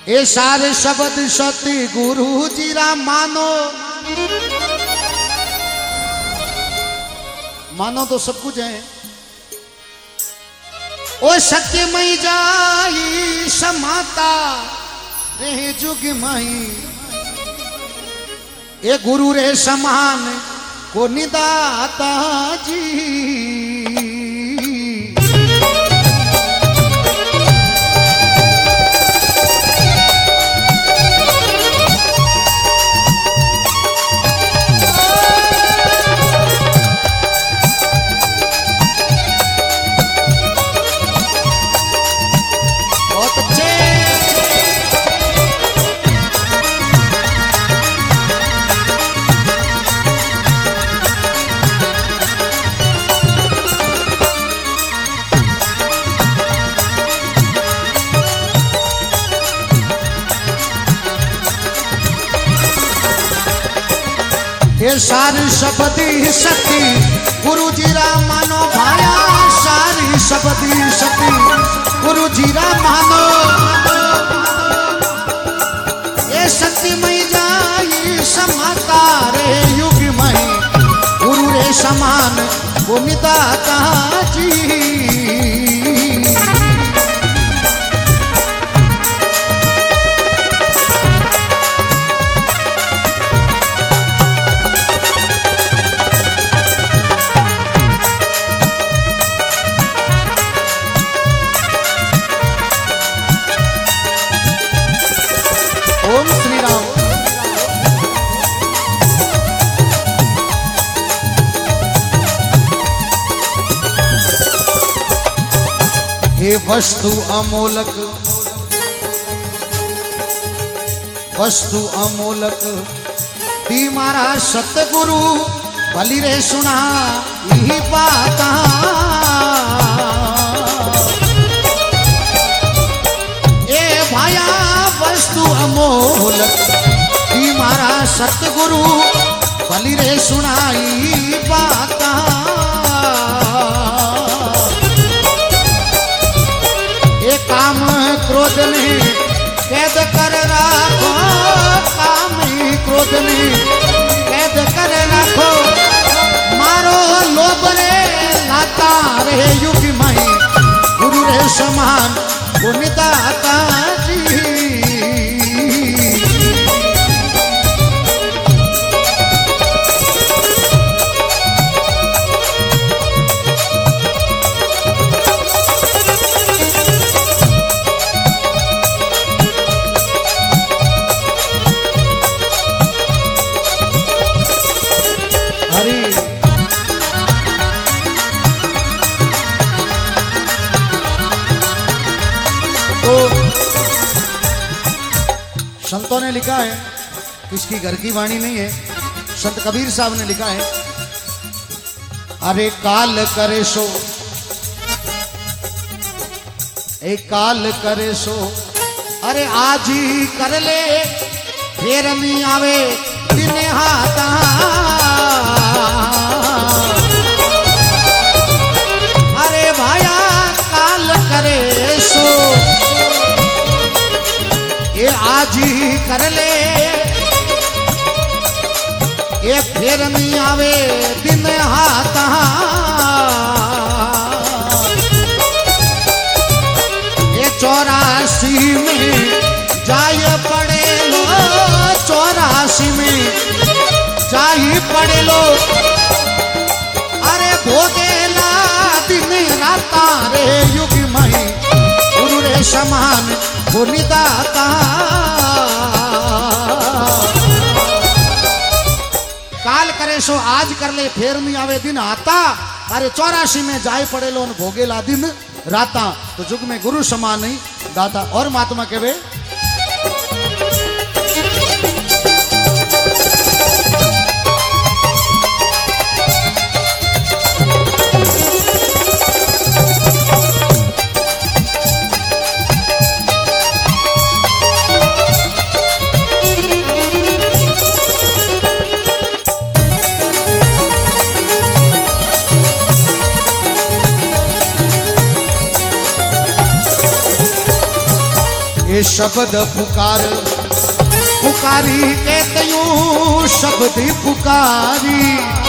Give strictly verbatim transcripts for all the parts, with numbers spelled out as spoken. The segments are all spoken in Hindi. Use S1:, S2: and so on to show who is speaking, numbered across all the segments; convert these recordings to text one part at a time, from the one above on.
S1: ये सारे शब्द सती गुरु जी रा मानो मानो तो सब कुछ है। ओ सत्यमय जाई समाता रे जुग मई ये गुरु रे समान को निदाता जी। ये सारी शब्दी शक्ति गुरु जी रा मानो भाया सारी शब्दी शक्ति गुरु जी रा मानो ये शक्तिमय जाई समाता रे युग मई गुरु रे समान वो निदाता जी। ओम श्री राम। हे वस्तु अमोलक वस्तु अमोलक दी मारा सतगुरु भली रे सुना यही बात। ए भाया वस्तु अमोलक दी मारा सतगुरु भली रे सुनाई बात। ये काम क्रोध में कैद कर रखो काम क्रोध में कैद कर रखो मारो लोभ रे लाता रे युग मई गुरु रे समान वो निदाता जी। तो संतों ने लिखा है, किसकी घर की वाणी नहीं है, संत कबीर साहब ने लिखा है, अरे काल करे सो एक काल करे सो अरे आज ही कर ले फिर नहीं आवे दिन हाथा। अरे भाया काल करे सो ये आज ही कर ले ये फिर नहीं आवे दिन हाथा। ये चौरासी में जाय पड़े लो चौरासी में जाय पड़े लो अरे भोगेला दिन राता रे युग मई गुरु रे समान वो निदाता। काल करे सो आज कर ले फेर नहीं आवे दिन आता अरे चौरासी में जाए पड़े लो भोगेला दिन राता। तो जुग में गुरु समान नहीं दाता। और महात्मा के वे ये शब्द पुकार पुकारी कहते यूं शब्द पुकारी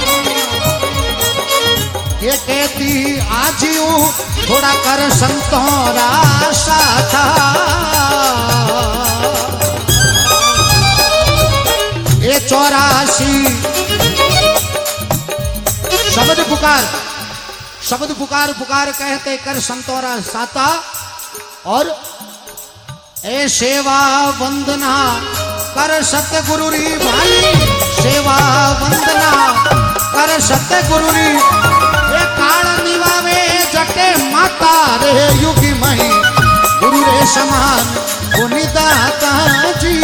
S1: ये कहती आज यूं थोड़ा कर संतोरा साथा ये चौरासी शब्द पुकार शब्द पुकार पुकार कहते कर संतोरा साता और ए सेवा वंदना कर सतगुरु री भाई सेवा वंदना कर सतगुरु री ये काल निवावे जटे माता रे युगी मही गुरु रे समान पुनिदाता जी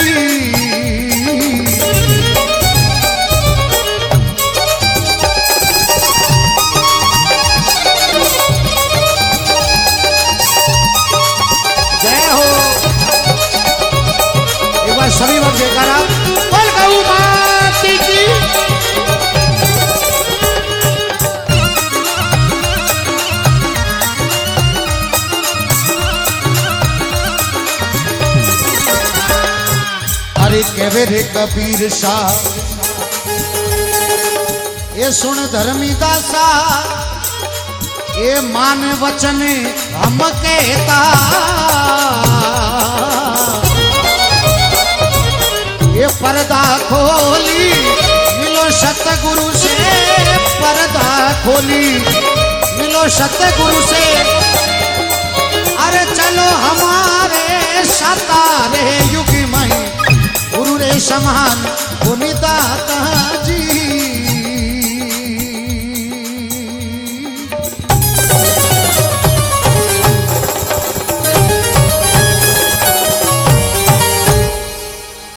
S1: सभी लोग जयकारा बोल गऊ माती की अरे कहवे रे कबीर शाह ये सुन धर्मी दासा ये मान वचन हम कहता ये पर्दा खोली मिलो सतगुरु से पर्दा खोली मिलो सतगुरु से अरे चलो हमारे सतारे युग में गुरु रे समा